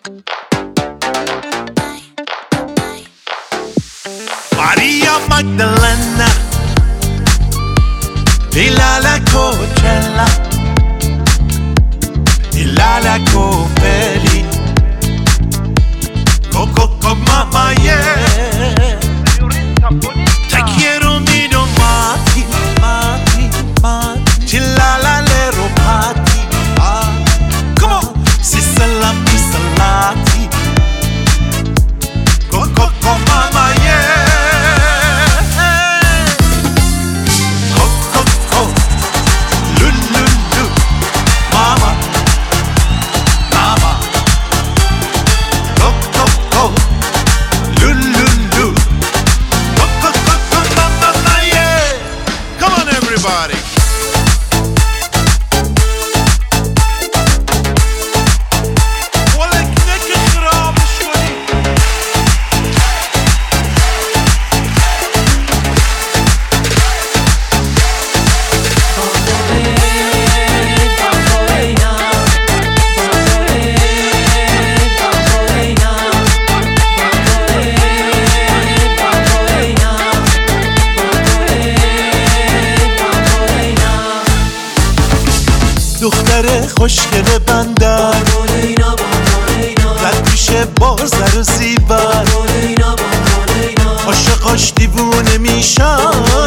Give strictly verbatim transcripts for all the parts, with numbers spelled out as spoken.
Maria Magdalena e la la Coachella e la la Copelli Coco con mamma yeah Te quiero miro mati mati mati Chillala le ropati ah come on si salami salati Coco con mamma yeah Everybody. ولك نك خراب شوي دختر خوشگل بندر در پیش بازر و زیبر عاشقاش دیوونه میشن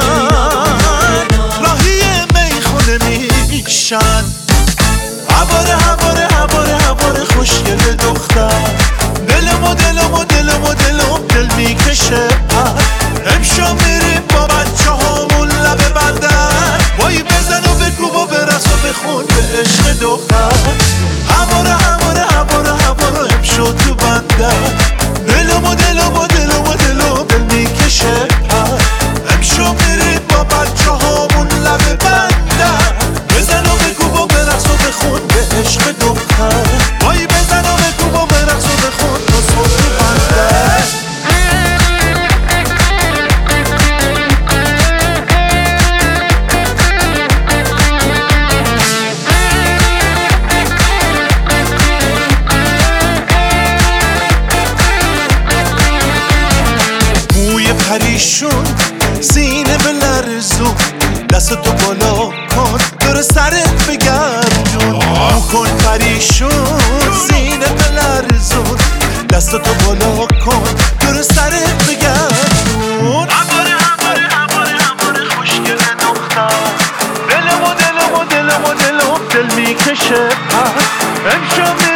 راهی میخونه میشن هواره هواره هواره هواره خوشگل دختر دلمو دلمو دلمو دلم دل میکشه امشا میریم با بچه هامون لبه بندر وای بزن و بگو و برس و بخون به عشق دختر هواره هواره هواره هواره امشا تو بندر دلمو دلمو دلمو دلم دل میکشه امشا میریم با بچه هامون لبه بندر بزن و بگو و برس و بخون به عشق دختر وای بزن و بگو و برس و بخون تو تو بندر پریشون سینه بلرزون دستتو بالا کن دور سرت بگردون مو کن پریشون سینه بلرزون دستتو بالا کن دور سرت بگردون هواره هواره هواره هواره خوشگل دختر دلمو دلمو دلمو دلم دل میکشه امشب